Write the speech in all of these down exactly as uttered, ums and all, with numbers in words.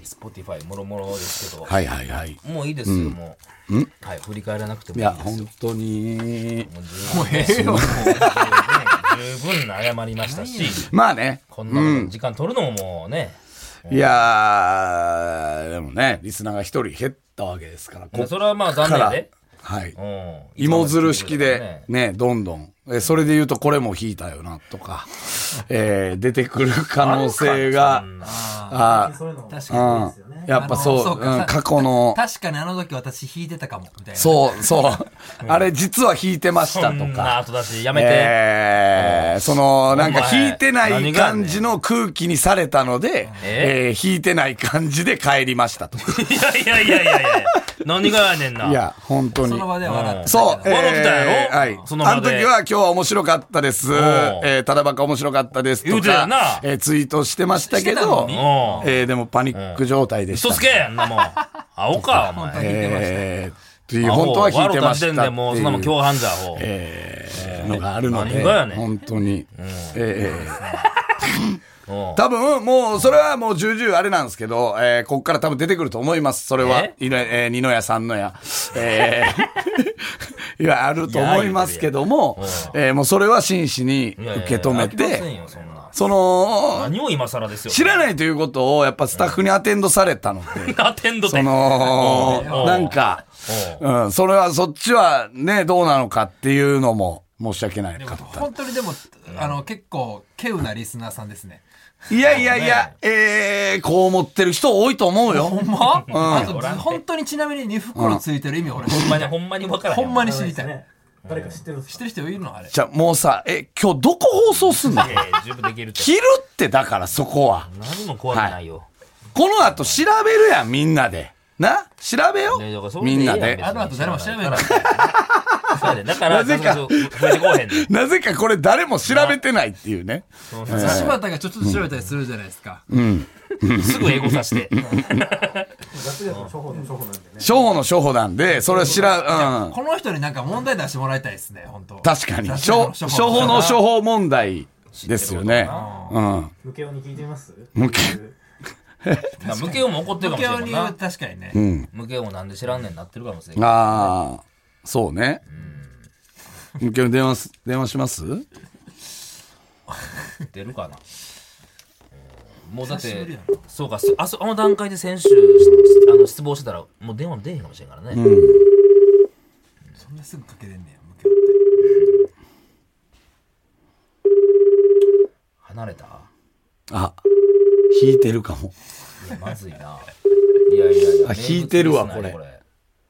Spotify もろもろですけど、 はいはいはい。 もういいですよ、うん、もう、うん、はい、振り返らなくてもいいですよ。 いや本当にもう十分、もう十分謝りましたし、 まあね、 こんなこと時間取るのももうね、 うん、いやーでもねリスナーが一人減ったわけですから、 それはまあ残念で、 はい、うん、芋づる式でねどんどんえそれで言うとこれも引いたよなとか、えー、出てくる可能性がああ確かにですよね、やっぱそう、そう、うん、過去の確かにあの時私引いてたかもみたいな、 そうそうあれ実は引いてましたとか、そんな後出しやめて、 えー、そのなんか引いてない感じの空気にされたので、えー、引いてない感じで帰りましたとかいやいやいやいやいや何がやねんな。 いや本当にその場で笑ってた、 そう、 えー、笑ってたやろ、 はい、 その場であの時は今日は面白かったです、えー、ただばか面白かったですとか、えー、ツイートしてましたけど、えー、でもパニック状態でした、 嘘つけやんなもう青かお前、 えー、本当は引いてましたっていう、 もうそんなもん共犯じゃほう、 えー、のがあるので、 ね、 本当に、うん、えー多分もうそれはもう重々あれなんですけど、えー、こっから多分出てくると思います。それは、ええー、二の矢三の矢、えー、いやあると思いますけども、えー、もうそれは真摯に受け止めて、その何を今更ですよ、 知らないということをやっぱスタッフにアテンドされたので、 アテンドそのなんか、うん、それはそっちはねどうなのかっていうのも申し訳ないかった。 本当にでもあの結構稀有なリスナーさんですね。 いやいやいや、えー、こう思ってる人多いと思うよ。 ほんま、うん、あと本当にちなみにに袋ついてる意味、うん、俺ほんまにほんまに分からへん。 ほんまに知りたい。 誰か知ってるんですか？ 知ってる人いるのあれ。 じゃあもうさ、え今日どこ放送すんの？ 十分できるって。 切るってだからそこは。 何も怖くないよ。はい、 この後調べるやんみんなで。な調べよ、ね、みんなで。 あの後誰も調べない。 だからなぜかなぜかこれ誰も調べてないっていうね。 柴田がちょっと調べたりするじゃないですか。 うん。 すぐ英語させて。 初歩の初歩なんで、それは知ら、うん。 この人になんか問題出してもらいたいですね、本当。 確かに。初歩の初歩問題ですよね。うん。 無形に聞いてみます？ 無形。 無形も怒ってるかもしれないな。 確かにね。 うん。 無形もなんで知らんねんなってるかもしれない。 ああ、そうね。無形に電話電話します？ 出るかな。もうだってそうか、あそあの段階で先週あの失望してたらもう電話も出へんかもしれんからね。うん。 そんなすぐかけれんねや無形って。 離れた？ あ。引いてるかも。 いやまずいな。いやいやいや。 引いてるわこれ。これ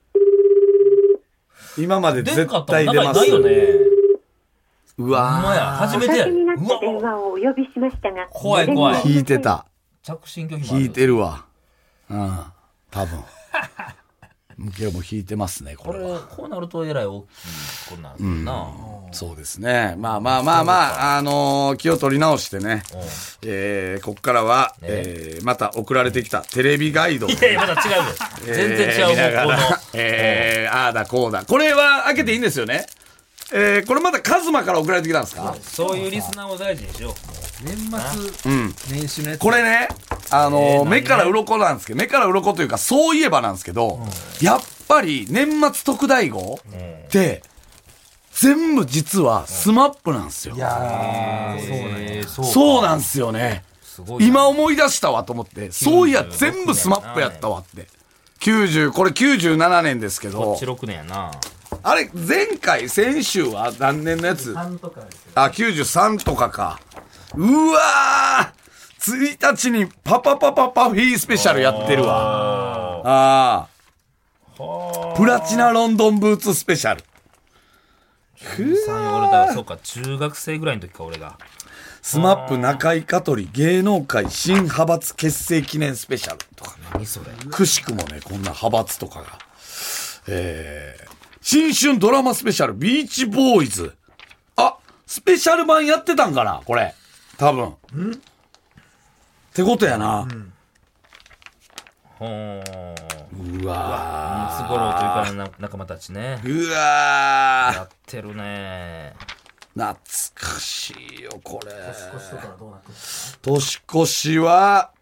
今まで絶対出ます。 ないよね。 うわー。ほんまや初めてや。 おかけになった電話をお呼びしましたが。 怖い怖い。 引いてた。 着信拒否もある。 引いてるわ。うん。多分。向けも引いてますねこれは。 これこうなるとえらい大きいことなんですよな、 うん、そうですね。まあまあまあまああのー、気を取り直してね、えー、こっからは、ねえー、また送られてきたテレビガイド、 いやいやまた違うよ、えー、全然違う方向の、 えー、ああだこうだ、これは開けていいんですよね。えー、これまたカズマから送られてきたんですか。 そういうリスナーを大事にしよう。 年末、うん、年始のやつこれね、あのーえー、目から鱗なんですけど、目から鱗というかそういえばなんですけど、うん、やっぱり年末特大号って、うん、全部実はスマップなんですよ。 いやー、そうね、 そうそうなんですよね。今思い出したわと思って、そういや全部スマップやったわって。きゅうじゅうこれきゅうじゅうななねんですけど、 こっちろくねんやな。 あれ前回先週は何年のやつ？あ、きゅうじゅうさんとかか。うわー、ついたちにパパパパパフィースペシャルやってるわ。ああ、プラチナロンドンブーツスペシャル。 ふわー、そうか、中学生ぐらいの時か俺が。 スマップ中井香取芸能界新派閥結成記念スペシャルとかね。 何それ。 くしくもね、こんな派閥とかが。えー、新春ドラマスペシャルビーチボーイズ。あ、スペシャル版やってたんかなこれ。多分。んってことやな。うん。 ほー。 うわー。ムツゴロウというかの仲間たちね。 うわー。 やってるね。 懐かしいよ、これ。 年越しとかはどうなってるんですか？ 年越しは、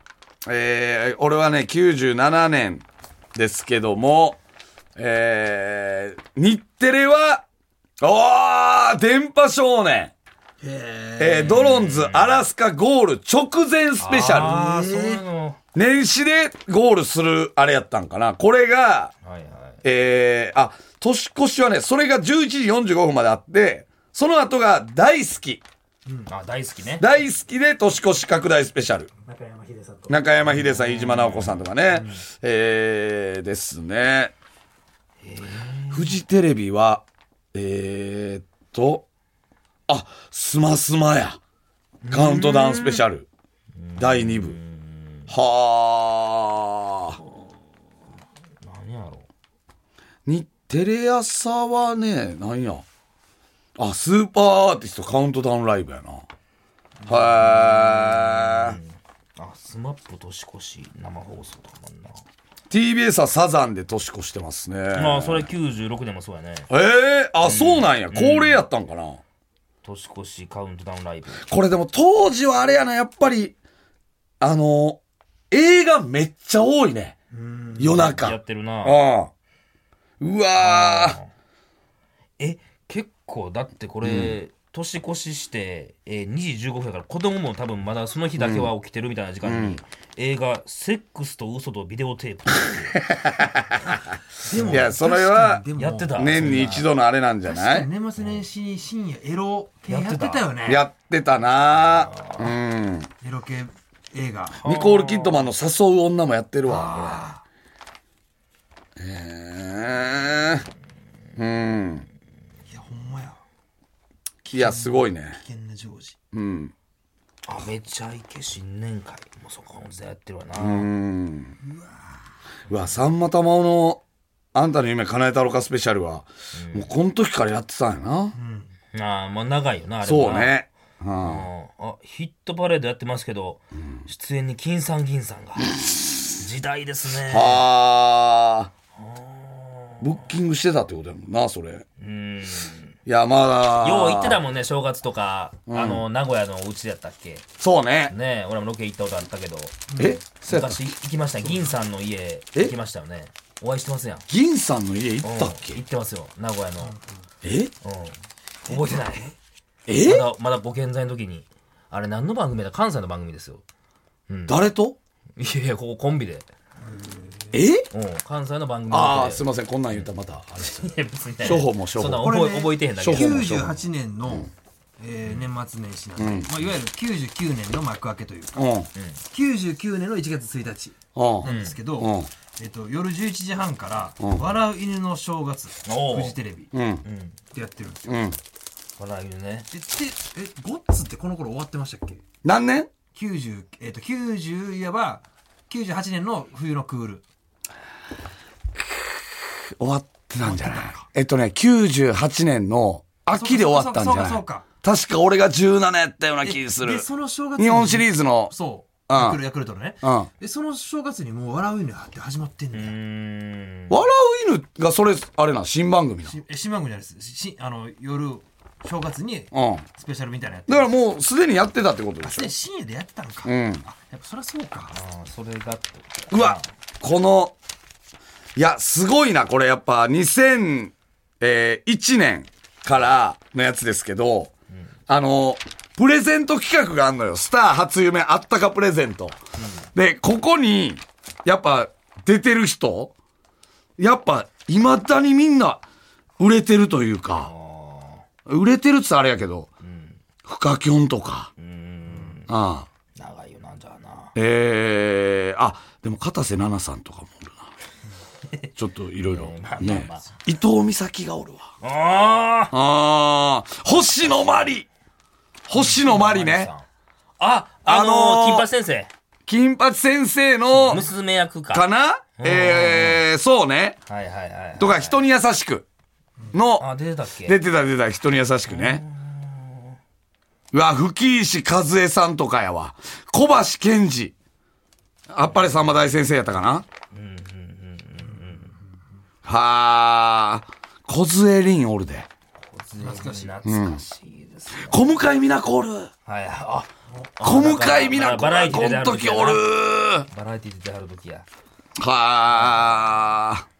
えー、俺はね、きゅうじゅうななねんですけども、えー、日テレは、おー、電波少年。えー、ドロンズアラスカゴール直前スペシャル。 ああ、そういうの。 年始でゴールするあれやったんかな。これが、 はいはい。 えー、あ、年越しはね、それがじゅういちじよんじゅうごふんまであって、その後が大好き。 うん、あ、大好きね。 大好きで年越し拡大スペシャル。 中山秀さんと。 中山秀さん、飯島直子さんとかね。うん、えー、ですね。フジテレビは、えーっと、あ、スマスマや。カウントダウンスペシャル。だいにぶ。はー。 何やろ。 日テレ朝はね、何や。あ、スーパーアーティストカウントダウンライブやな。はー。 あ、スマップ年越し生放送とかもんな。 ティービーエス はサザンで年越してますね。 まあ、それきゅうじゅうろくでもそうやね。 ええー、あ、うん、そうなんや。恒例やったんかな。うん、 年越しカウントダウンライブ。これでも当時はあれやな、やっぱり、あの、映画めっちゃ多いね。夜中。 やってるな。 ああ。うわー。 え、結構、だってこれ、うん、年越しして、えー、にじじゅうごふんやから子供も多分まだその日だけは起きてるみたいな時間に、うん、映画「セックスと嘘とビデオテープ」でもいやそれはやってた年に一度のあれなんじゃない？ 年末年始に深夜エロ系やってたよね。 やってたな。うん。 エロ系映画。 ニコール・キッドマンの誘う女もやってるわ。これ。えー、うん。 いやほんまや。 いやすごいね。 危険なジョージ。 うん。 あ、めちゃイケ新年会もそこの時代やってるわな。 うん。うわ。うわ、さんま玉緒のあんたの夢叶えたろかスペシャルは、うん、もうこの時からやってたんやな。うん、 ああ、まあ長いよなあれも。そうね。 うん、あ、ヒットパレードやってますけど、うん、出演に金さん銀さんが時代ですね。 はあ。ブッキングしてたってことやもんな、それ。うん。いや、まあ。 よう行ってたもんね、正月とか、うん、あの、名古屋のお家でやったっけ。 そうね。 ね、俺もロケ行ったことあったけど。 え、 昔行きました。銀さんの家行きましたよね。お会いしてますやん。 銀さんの家行ったっけ、 うん、行ってますよ、名古屋の。 え、うん、 覚えてない。 えまだ、まだご健在の時に。あれ何の番組だ？関西の番組ですよ。 うん、誰と？ いやいや、ここコンビで。 え？ うん、関西の番組で。ああ、すいません、こんなん言ったらまた。あれいや、別にね。処方も処方。 そんな覚え、ね、覚えてへんだけど。 きゅうじゅうはちねんの、うんえー、年末年始なんで、うんまあ、いわゆるきゅうじゅうきゅうねんの幕開けというか、うん、きゅうじゅうきゅうねんのいちがつついたちなんですけど、うんえっと、夜じゅういちじはんから「うん、笑う犬の正月」フジテレビ、うん、ってやってるんですよ。うん、 笑う犬ね。 え、え、ゴッツってこの頃終わってましたっけ？ 何年 ? きゅうじゅう、えっと、きゅうじゅういわばきゅうじゅうはちねんの冬のクール。 終わってたんじゃない？えっとね、きゅうじゅうはちねんの秋で終わったんじゃない？そうかそうか。確か俺がじゅうななやったような気する。 で、その正月日本シリーズの。 そう。ヤクル、ヤクルトのね。うん。で、その正月にもう笑う犬って始まってんねん。 笑う犬がそれ、あれな、新番組な。 新番組じゃないです。し、あの、夜、正月に、スペシャルみたいなやつ。 だからもうすでにやってたってことでしょ。 すでに深夜でやってたのか。 うん。あ、 やっぱそりゃそうか。 ああ、それが。 うわ、この、いや、すごいな、これやっぱにせんいちねんからのやつですけど、うん、あの、プレゼント企画があんのよ。スター初夢あったかプレゼント。うん、で、ここに、やっぱ出てる人、やっぱ未だにみんな売れてるというか、売れてるって言ったらあれやけど、うん、フカキョンとか、うん、ああ長いよなんじゃな。 えー、あ、でも片瀬奈々さんとかもおるな。ちょっといろいろね、伊藤美咲がおるわ。 ああ、星野真里、星野真里ね。 あ、あのー、金八先生。 金八先生の娘役か。 かな？えー、そうね。 はいはいはい。 とか人に優しくの。 あ、出てたっけ？ 出てた出てた、人に優しくね。うわ、吹石和恵さんとかやわ。小橋健二。あっぱれさんま大先生やったかな？うんうんうんうんうん。はあ、小杖凛おるで。 懐かしい。懐かしいでですよ。 小向井美奈子おる。 はいあ小向井美奈子バラエティこー出てはるの時おる。 バラエティー出てはる時や。 はあ。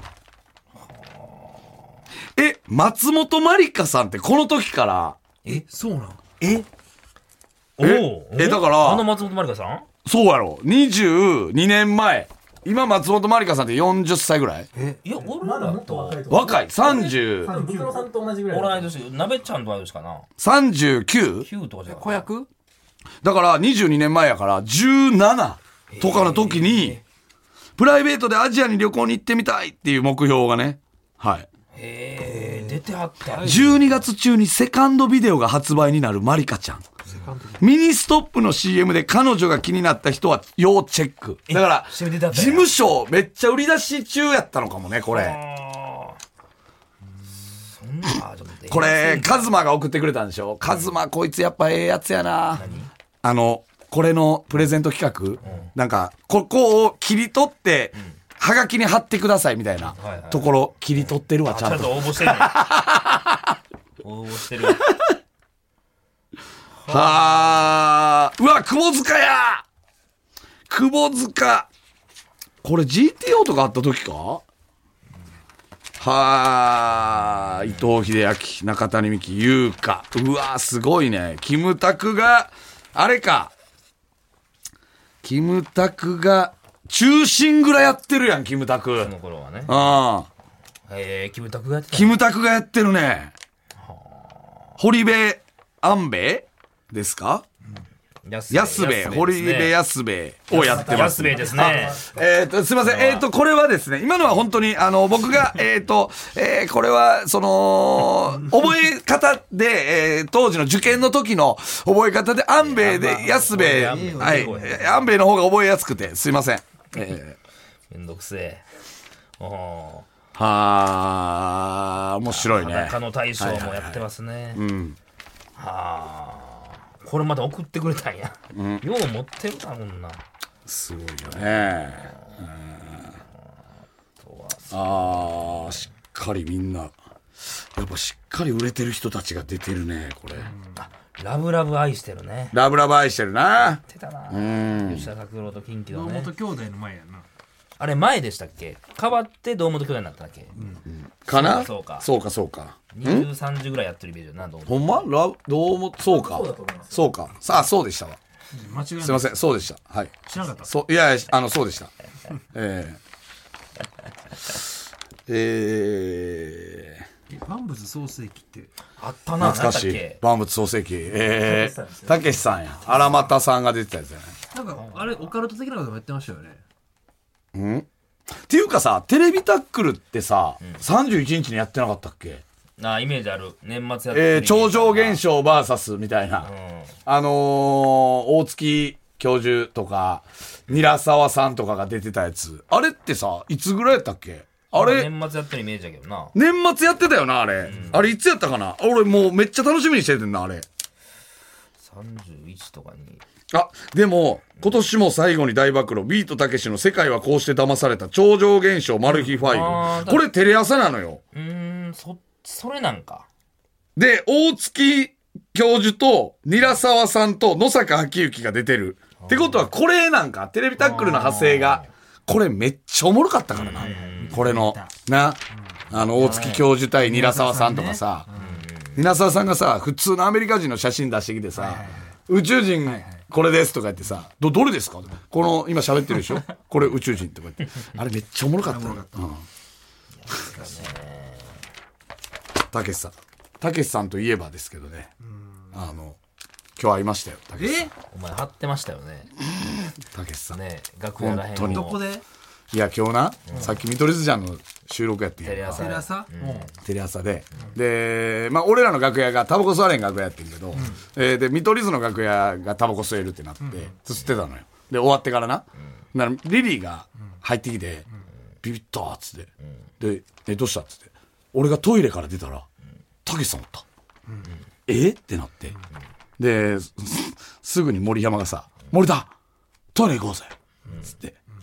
え、松本まりかさんってこの時から、 えそうなんえおえおえだからあの松本まりかさんそうやろ、にじゅうにねんまえ。今松本まりかさんってよんじゅっさいぐらい？ いや俺まだもらとっと若いと若い、さんじゅう、 多分ブクロさんと同じぐらい。 同い年なべちゃんと同い年かな。 さんじゅうきゅう？ きゅうとかじゃな子役だからにじゅうにねんまえやからじゅうななとかの時に、プライベートでアジアに旅行に行ってみたいっていう目標がね、はい。 へえ出てはったじゅうにがつ中にセカンドビデオが発売になるまりかちゃん。ミニストップの シーエム で彼女が気になった人は要チェック。だから、 それでだった事んや務所めっちゃ売り出し中やったのかもね、これ。 あーそんなあちょっと待ってこれ、カズマが送ってくれたんでしょ。カズマこいつやっぱええやつやな。あの、これのプレゼント企画、なんか、ここを切り取って、はがきに貼ってくださいみたいなはいはいところ、切り取ってるわ、ちちゃんとゃんと。 応募してるね応募してるはー。うわ、窪塚や窪塚。これ ジーティーオー とかあった時かはー。伊藤英明、中谷美紀、優香。うわ、すごいね。キムタクが、あれか。キムタクが、中心蔵やってるやん、キムタク。 その頃はねああ。 へえキムタクがやってたキムタクがやってるね。堀部安兵衛ですか？安兵衛、堀部安兵衛をやってます。 安兵衛ですねえっと、すいません。えっと、これはですね、今のは本当に、あの、僕が、えっと、えーこれは、その、覚え方で、えー当時の受験の時の覚え方で、安兵衛で安兵衛、 安兵衛はい、安兵衛の方が覚えやすくて、すいません。えーめんどくせえおおはー、面白いね。 裸の大将もやってますねはあこれまた送ってくれたんやよう持ってるなこんなすごいよね。あー、しっかりみんな、やっぱしっかり売れてる人たちが出てるね、これ。 ラブラブ愛してるねラブラブ愛してるな。 出たなうん。 吉田拓郎とキンキの堂ね本兄弟の前やなあれ前でしたっけ変わって堂本兄弟になったっけかなそうかそうか、そうか。 にじゅう、さんじゅうぐらいやってるイメージだな堂本ほんまラどうも、そうか。そうか。さあ、そうでしたわ。 間違いないすいません、そうでした。はい。 知らなかったそう、いやいや、あの、そうでした。えー、えー、 万物創世記ってあったな懐かしい何だっけ。 万物創世記。えー、たけしさんや。荒俣さんが出てたやつやね。 なんかあれオカルト的なこともやってましたよねうんっていうかさ、テレビタックルってさ、さんじゅういちにちにやってなかったっけ？ あイメージある年末やってるえー、超常現象 ブイエス みたいな。 うんあのー、大月教授とか、韮沢さんとかが出てたやつ。あれってさ、いつぐらいやったっけ？あれ、 年末やってるイメージだけどな年末やってたよな、あれ。あれいつやったかな？俺もうめっちゃ楽しみにしててんな、あれ。 さんじゅういちとかにあ、でも、今年も最後に大暴露、ビートたけしの世界はこうして騙された超常現象マル秘ファイル。 あーこれテレ朝なのよ。 うーんそそれなんかで、大月教授と、韮沢さんと野坂昭之が出てる。ってことは、これなんか、テレビタックルの派生が、これめっちゃおもろかったからな。これの、な、あの、大月教授対韮沢さんとかさ、韮沢さんがさ、普通のアメリカ人の写真出してきてさ、宇宙人、これですとか言ってさ、ど、どれですかこの、今喋ってるでしょこれ宇宙人とか言って。あれめっちゃおもろかったな。うん。たけしさん。たけしさんといえばですけどね。あの、今日会いましたよ、たけしさん。 お前貼ってましたよねたけしさん。 ね楽屋らへん本当にどこでいや、今日な、さっき見取り図ちゃんの収録やってんやんかテレ朝テレ朝テレ朝で。で、まあ、俺らの楽屋がタバコ吸われん楽屋やってんけど、えーで、見取り図の楽屋がタバコ吸えるってなって、吸ってたのよ。で、終わってからな。ならリリーが入ってきて、ビビったっつって。で、え、どうしたっつって。俺がトイレから出たら、たけしさんおった。えってなって。で、すすぐに森山がさ、森田トイレ行こうぜつって。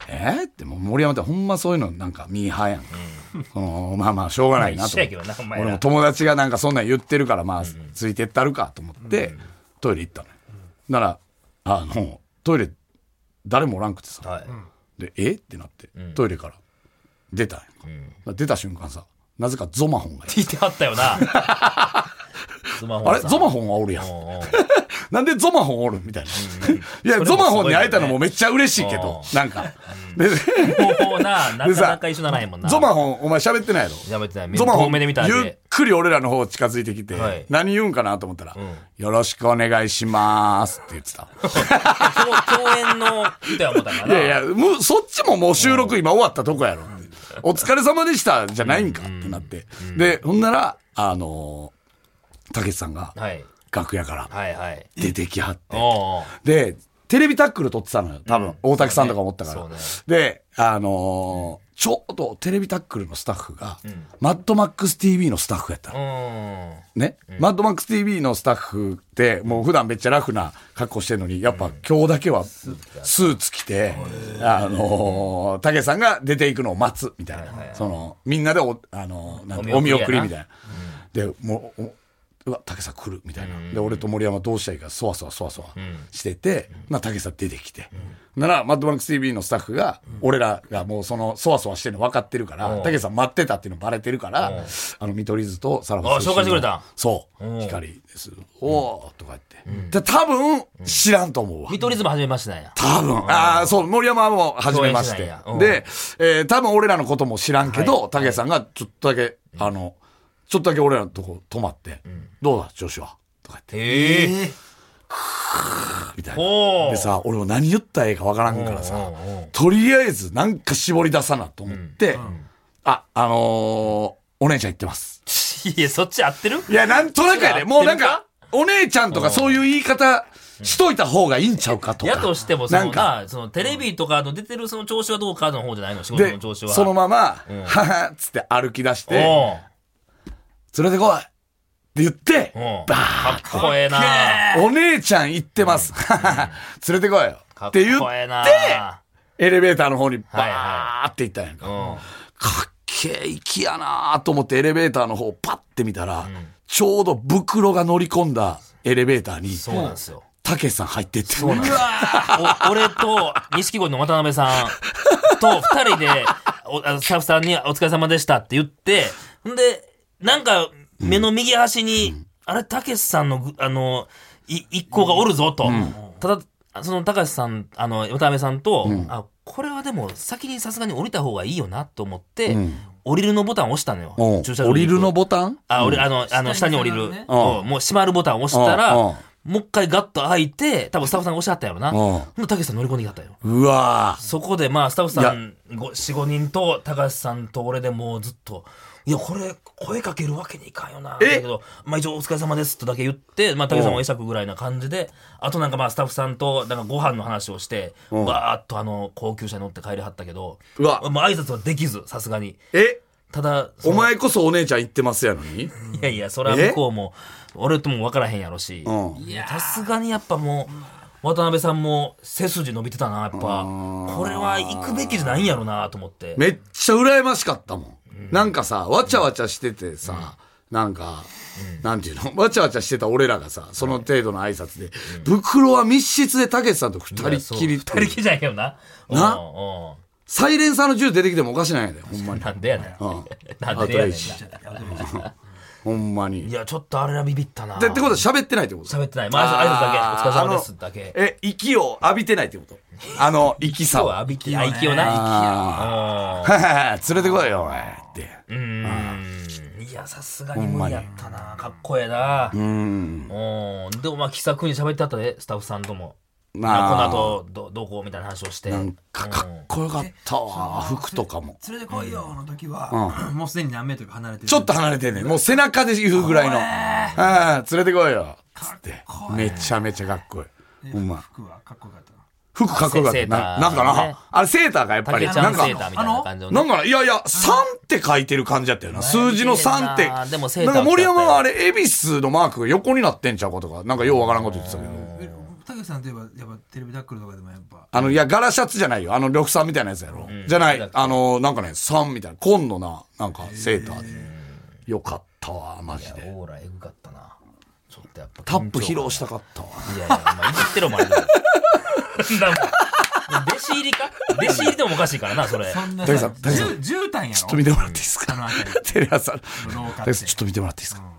えー、ってもう森山ってほんまそういうのなんかミーハーやん、うん、そのまあまあしょうがないなと思って、まあ、俺も友達がなんかそんなん言ってるからまあ、うん、ついてったるかと思って、うん、トイレ行ったのよ、うん、ならあのトイレ誰もおらんくてさ、はい、でえってなって、うん、トイレから出たんや、うん、出た瞬間さなぜかゾマホンが聞いてはったよなゾマホンあれゾマホンはおるやんなんでゾマホンおるみたいな、うんうん、いやゾマホンに会えたのもめっちゃ嬉しいけどなんか、 うん、でもうななかなか一緒ならへんもんな。 ゾマホンお前喋ってないやろ。 喋ってない。 ゾマホン目で見たゆっくり俺らの方近づいてきて、はい、何言うんかなと思ったら、うん、よろしくお願いしますって言ってた共演の人は思ったからな。 いやいやもうそっちももう収録今終わったとこやろ、うん、お疲れ様でしたじゃないんかってなって、うんうん、でほんならあのー、たけしさんが、はい楽屋から出てきはって、はいはい、でテレビタックル撮ってたのよ多分、うん、大竹さんとか思ったから、ねね、であのー、ちょうどテレビタックルのスタッフが、うん、マッドマックス ティーブイ のスタッフやったの、うん、ね、うん、マッドマックス ティーブイ のスタッフってもう普段めっちゃラフな格好してるのにやっぱ今日だけはスーツ着て、うん、あのー、たけしさんが出ていくのを待つみたいな、はいはいはい、そのみんなで お,、あのー、なんお見送りみたいな、うん、でもううわ、たけしさん来るみたいな、うん、で俺と森山どうしたらいいかそわそわそわそわしてて、うん、まあたけしさん出てきて、うん、ならマッドマックス ティーブイ のスタッフが、うん、俺らがもうそのそわそわしてるの分かってるからたけしさん待ってたっていうのバレてるからあの見取り図とさらばあ紹介してくれたそう光ですおーとか言って、うん、で多分知らんと思うわ見取り図も初めましてなんや多分ああそう森山も初めましてで、えー、多分俺らのことも知らんけどたけしさんがちょっとだけあのちょっとだけ俺らのとこ泊まって、うん、どうだ調子はとか言って、えー、みたいなでさ俺も何言ったらええかわからんからさとりあえずなんか絞り出さなと思って、うんうん、ああのー、お姉ちゃん言ってますいやそっち合ってるいやなんとなくやでもうなんかお姉ちゃんとかそういう言い方しといた方がいいんちゃうかとか。 やとしてもそのな、そのテレビとかの出てるその調子はどうかの方じゃないの仕事の調子は。 でそのまま、うん、ははっつって歩き出して、連れてこいって言って、 バーッかっこええなお姉ちゃん行ってます。連れてこいよ。って言って、エレベーターの方にバーって行ったんやんか。はいはい、かっけえ息やなと思ってエレベーターの方をパッて見たら、うん、ちょうど袋が乗り込んだエレベーターに、 そうなんですよ。 たけしさん入ってって。 そうなんですよ。俺と錦鯉の渡辺さんと二人でおスタッフさんにお疲れ様でしたって言って、んで、なんか目の右端に、うん、あれたけしさんのあのい一行がおるぞと、うん、ただそのたけしさんあの渡辺さんと、うん、あこれはでも先にさすがに降りた方がいいよなと思って、うん、降りるのボタンを押したのよ。 駐車場降りるのボタン？ あ、俺あのあの下に降りる、ね、もう閉まるボタンを押したら。もう一回ガッと開いて、多分スタッフさんがおっしゃったやろな。うん。たけしさん乗り込んできはったよ。 うわそこでまあスタッフさんよん、ごにんと高橋さんと俺でもうずっと、いやこれ声かけるわけにいかんよな。だけど、まあ一応お疲れ様ですとだけ言って、まあ高橋さんも会釈ぐらいな感じで、あとなんかまあスタッフさんとなんかご飯の話をして、わーっとあの高級車に乗って帰りはったけど、うわもう挨拶はできず、さすがに。 えただ、 お前こそお姉ちゃん言ってますやのにいやいや、それは向こうも、俺とも分からへんやろし、いやさすがにやっぱもう渡辺さんも背筋伸びてたなやっぱこれは行くべきじゃないんやろなと思ってめっちゃ羨ましかったもん、うん、なんかさわちゃわちゃしててさ、うん、なんか、うん、なんていうのわちゃわちゃしてた俺らがさその程度の挨拶で、うん、袋は密室でたけしさんと二人っきり二人っきりじゃないけどななサイレンサーの銃出てきてもおかしないんだよほんまになんでやねん、うん、なんでやねんほんまに。 いや、ちょっとあれはビビったな。 でってことは喋ってないってこと喋ってない。まあ、挨拶だけ。お疲れ様ですだけ。 え、息を浴びてないってことあの、息さを。 息を浴びて、ね、息をな。 息を。連れてこいよ、お前。って。 うん。いや、さすがに無理やったな。かっこええな。うん。でもまあ、気さくに喋ってあったで、スタッフさんとも。まあ、この後どどこみたいな話をしてなんかかっこよかったわ、うん、服とかも連れてこいよの時は、うん、もうすでに何メートルか離れてるちょっと離れてんねんもう背中で言うぐらいのあ連れてこいよつってめちゃめちゃかっこいいほんま服はかっこよかった服かっこよかったな、なんかなあれセーターがやっぱりなんかなんかいやいやさんって書いてる感じだったよな数字のさんってでもセーターなんか森山はあれ恵比寿のマークが横になってんちゃうかとかなんかようわからんこと言ってたけど竹内さんといえばやっぱテレビタックルとかでもやっぱあの、いや、柄シャツじゃないよ。あの、緑さんみたいなやつやろ。うん、じゃない。あの、なんかね、さんみたいな。紺のな、なんか、セーターで。よかったわ、マジで。 オーラエグかったな。ちょっとやっぱ。 タップ披露したかったわ。 いやいや、まあ、いじってるもんあるけど。弟子入りか弟子入りでもおかしいからな、それ。 そんなさ、さ、 じゅうたんやろ。 ちょっと見てもらっていいですか。テレ朝。ちょっと見てもらっていいですか。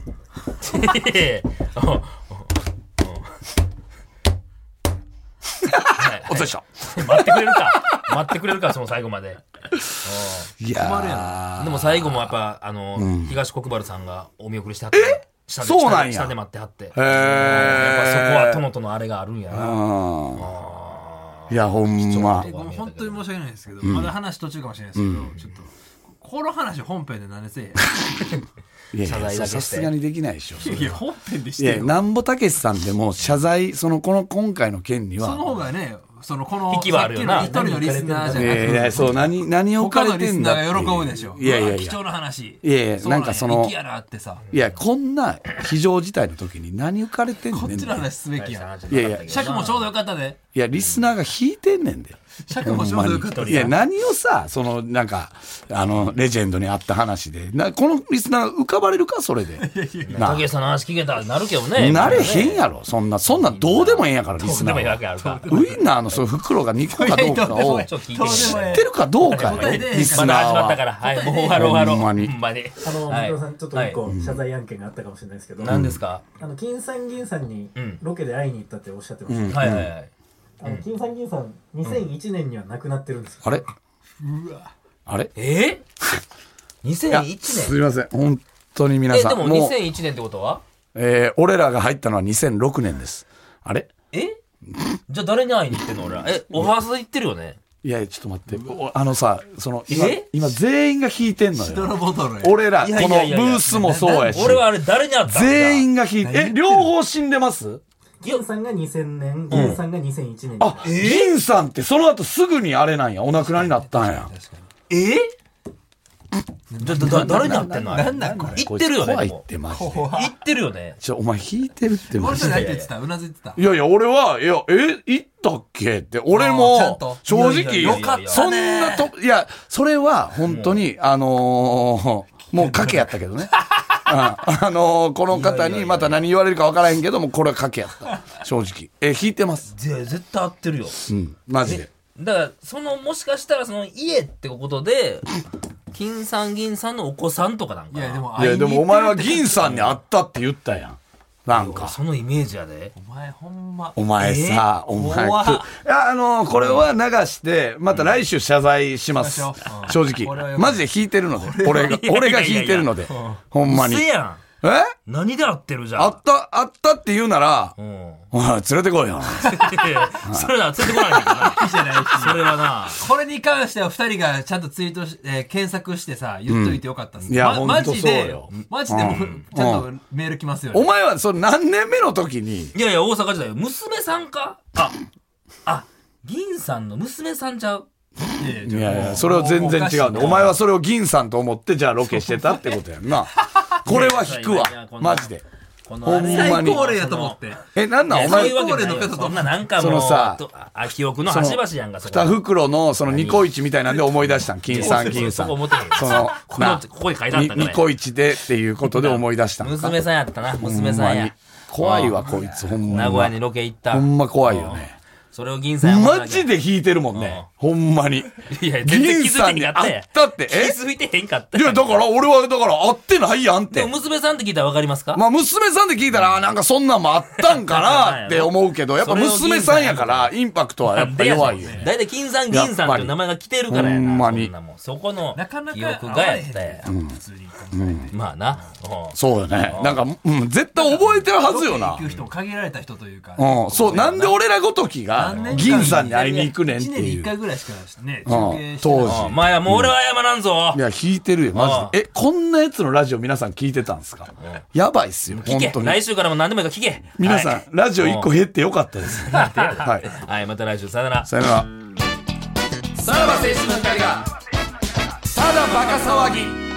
お疲れ様でした。 待ってくれるか待ってくれるかその最後まで。 いやでも最後もやっぱあの、うん、東国原さんがお見送りしてはって、ね、下でそうなんや下で待ってはって。へえ。 やっぱそこは殿とのあれがあるんやな。 いやほんま。 本当に申し訳ないですけど、うん、まだ話途中かもしれないですけど、うん、ちょっとこの話本編で何でせえへん。 いやいやさすがにできないでしょ。 いや本編でしてよ。 いやなんぼたけしさんでも謝罪そのこの今回の件にはその方がねそのこの引きはあるよな。 一人のリスナーじゃなくて、 いやいやそう何何を他のリスナーが喜ぶでしょ。 いやいやいや貴重な話。 いやいやなんかそのいやなってさ。 いやこんな非常事態の時に何浮かれてんねん。 こっちの話すべきや。 いやいや尺もちょうどよかったで。 いやリスナーが引いてんねんで。 尺もちょうどよかったで。 いや何をさそのなんかあのレジェンドにあった話でなこのリスナー浮かばれるかそれで。 たけしさんの話聞けたらなるけどね。 なれへんやろそんなそんなどうでもええんやからリスナー。 どうでもええわけあるか。 ウインナーのそういう袋がにこかどうかを知ってるかどうかよリスナーは。 まだ始まったからはいもう終わろう終わろう。 ほんまに。 ほんまに。 あの松田さんちょっと一個謝罪案件があったかもしれないですけど。 何ですか。 あの金さん銀さんにロケで会いに行ったっておっしゃってました。 はいはいはい。 あの金さん銀さんにせんいちねんには亡くなってるんですよ。 あれ？ うわ。 あれ？ え？にせんいちねん。 すみません本当に皆さん。 えでもにせんいちねんってことは？ えー、俺らが入ったのはにせんろくねんです。あれ？ え？じゃあ誰に会いに行ってんの俺ら？えおはさ行ってるよね？ いやちょっと待ってあのさその今今全員が引いてんのよ。俺らこのブースもそうやし。 俺はあれ誰に会ったんだ？ 全員が引いてえ両方死んでます？ 銀さんがにせんねん、銀さんがにせんいちねん。 あ、銀さんってその後すぐにあれなんや、お亡くなりになったんや。 えだ、だ、誰になってんの？ なんなんこれ。 言ってるよね。 怖いってマジで。 言ってるよね。 ちょ、お前引いてるってマジで。 俺じゃないって言ってた、うなずいてた。 いやいや、俺は、いや、え、言ったっけって、俺も、正直、 よかったね。 そんなと、いや、それは本当に、あのー、もう賭けやったけどね。あ, あのー、この方にまた何言われるか分からへんけどもこれは賭けやった正直え引いてます。 絶対合ってるよ。 うんマジで。 だからそのもしかしたらその家ってことで金さん銀さんのお子さんとかなんかな。 いやでもいやでもお前は銀さんに会ったって言ったやん。なんかそのイメージやで。 お前ほんまお前さ、えー、お前いやあのー、これは流してまた来週謝罪します、うん、正直マジで引いてるので俺が俺が引いてるのでほんまに。 うせやん。 え何で合ってるじゃん。 あったあったって言うなら、うん、おい連れてこいよ。 それは連れてこないんだな。それはな。 これに関しては二人がちゃんとツイートし、えー、検索してさ言っといてよかったっす、 うん、いや、 ま、 マジでマジでも、うん、ちゃんとメール来ますよね。 お前はそれ何年目の時に？ いやいや大阪時代娘さんか。ああ銀さんの娘さんちゃう。 いやいやそれは全然違うんでお前はそれを銀さんと思ってじゃあロケしてたってことやんな。これは引くわマジで。 ほんまに最高齢やと思ってえなんなんお前最高齢の方とそんななんかもうそのさあ記憶の端々やんか。 二袋のそのニコイチみたいなんで思い出したん金さん銀さんそのここに書いてあったニコイチでっていうことで思い出したんか。 娘さんやったな娘さんや。 怖いわこいつほんま。 名古屋にロケ行った。 ほんま怖いよね。 それを銀さんマジで引いてるもんね、うん、ほんまに。 いや全然気づいてへんかったやん。 銀さんに会ったってえ気づいてへんかった。 いやだから俺はだから会ってないやんって。 娘さんって聞いたら分かりますか？ まあ娘さんって聞いたらなんかそんなんもあったんかなって思うけどやっぱ娘さんやからインパクトはやっぱ弱いよね。 だいたい金さん銀さんっていう名前が来てるからやな。 ほんまにそこの記憶がやったやん。まあなそうよね。なんか、うん、絶対覚えてるはずよな。 行く人も限られた人というか、 うん、そうなんで俺らごときが銀さんに会いに行くねんっていう。いちねんにいっかいぐらいしかね、 中継して当時。 まあやもう俺は謝らんぞ。 いや引いてるよマジで。えこんなやつのラジオ皆さん聞いてたんですか？やばいっすよ本当に。 来週からも何でもいいから聞け。 皆さんラジオいっこ減ってよかったです。 はいはいまた来週さよなら。 さよなら。 さらば青春の光がただバカ騒ぎ。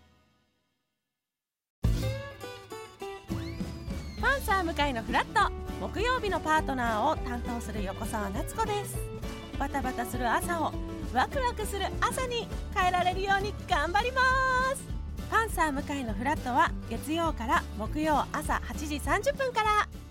パンサー向かいのフラット木曜日のパートナーを担当する横澤夏子です。バタバタする朝をワクワクする朝に変えられるように頑張ります。パンサー向井のフラットは月曜から木曜朝はちじさんじゅっぷんから。